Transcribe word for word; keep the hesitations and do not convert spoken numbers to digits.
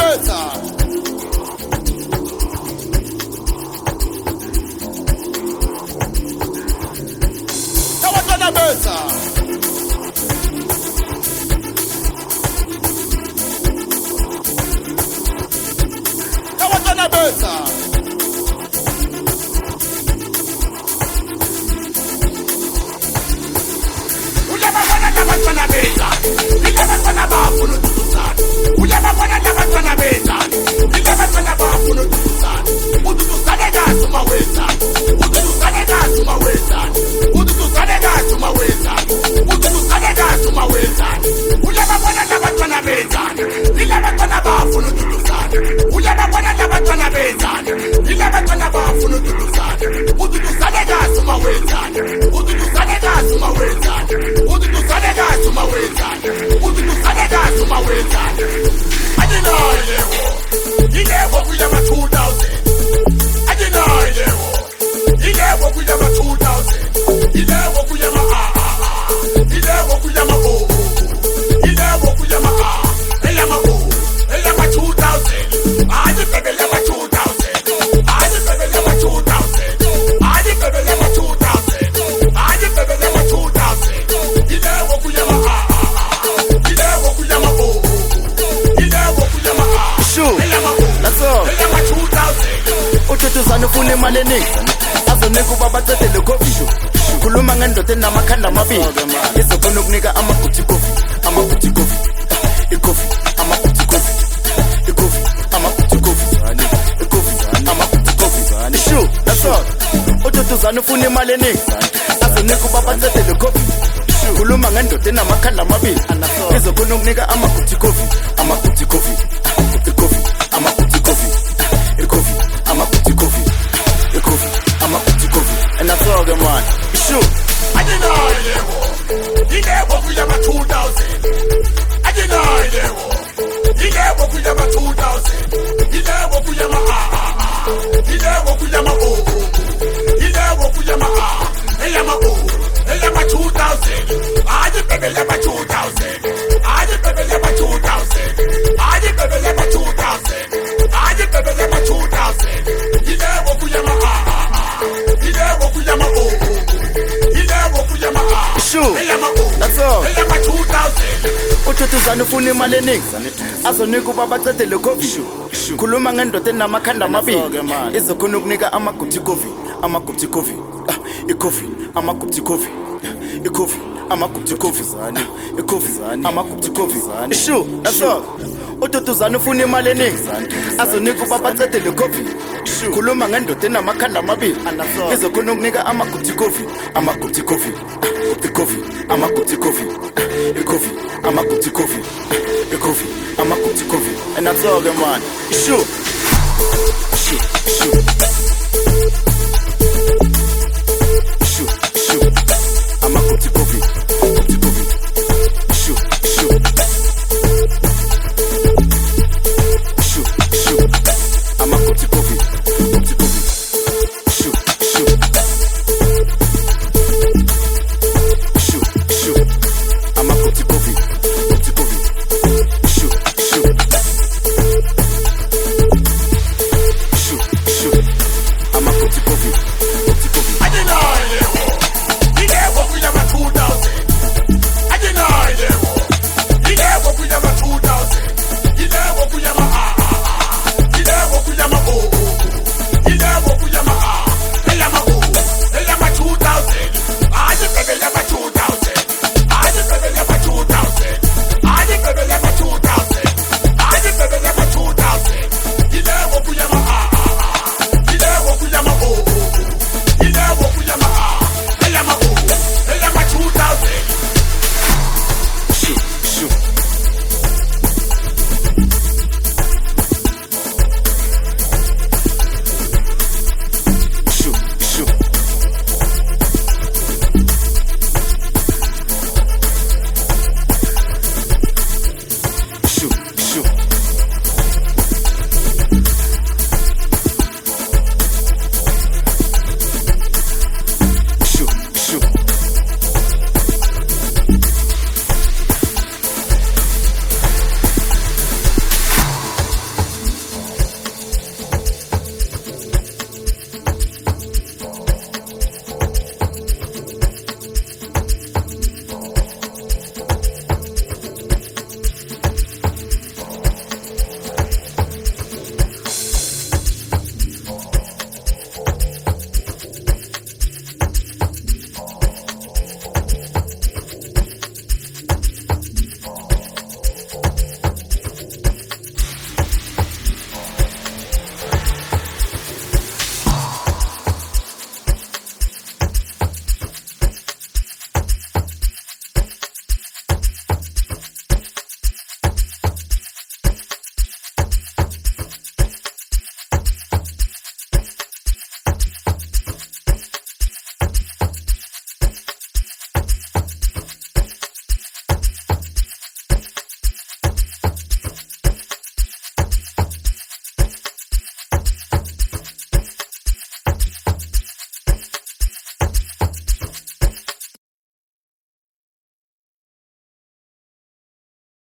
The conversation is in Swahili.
better. Now what's gonna better? Now what's gonna better? Labantwana bezani ilabantwana bafuna ukududuzana uyababona labantwana bezani ilabantwana bafuna ukududuzana ududuzane kahle uma wenzani ududuzane kahle uma wenzani ududuzane kahle uma wenzani ududuzane kahle uma wenzani uyababona labantwana bezani ilabantwana bafuna ukududuzana uyababona labantwana bezani ilabantwana bafuna ukududuzana ududuzane kahle uma wenzani ududuzane kahle uma wenzani ududuzane kahle uma wenzani ududuzane kahle uma wenzani ayinayilewo ilewo kuyama two thousand ayinayilewo ilewo kuyama two thousand ilewo kuyama ah ah ah ilewo kuyama oh oh ilewo kuyama ah eyama oh eyama two thousand ayi bebe yama two thousand ayi bebe yama two thousand ayi bebe yama two thousand ayi bebe yama two thousand ilewo kuyama ah ah ah ilewo kuyama oh oh ilewo kuyama ah Sure, that's all. eyama two thousand Ututuzana ufuna imali eningi azonika ubaba cedele coffee khuluma ngendoda enamakhanda amabili izofuna ukunika amaguthi coffee amaguthi coffee icoffee amaguthi coffee icoffee amaguthi coffee icoffee amaguthi coffee sure that's all. Ututuzana ufuna imali eningi azonika ubaba cedele coffee khuluma ngendoda enamakhanda amabili izofuna ukunika amaguthi coffee amaguthi coffee icoffee amaguthi coffee icoffee amaguthi coffee icoffee amaguthi coffee and that's all good man sure ayinayilewo ilewo kuyama two thousand ayinayilewo ilewo kuyama two thousand ilewo kuyama ah ah ah ilewo kuyama oh oh ilewo kuyama ah eyama oh eyama two thousand ayi bebe yama two thousand ayi bebe yama two thousand ayi bebe yama two thousand ayi bebe yama two thousand ilewo kuyama ah ah ah ilewo kuyama oh oh ilewo kuyama ah sure eyama oh that's all. eyama two thousand Ututuzana ufuna imali eningi azonika ubaba cedele coffee khuluma ngendoda enamakhanda amabili izokhona ukunika amaguthi coffee amaguthi coffee icoffee amaguthi coffee icoffee amaguthi coffee icoffee amaguthi coffee sure that's all. Ututuzana ufuna imali eningi azonika ubaba cedele coffee khuluma ngendoda enamakhanda amabili izokhona ukunika amaguthi coffee amaguthi coffee icoffee amaguthi coffee icoffee amaguthi coffee icoffee amaguthi coffee and that's all good man sure sure sure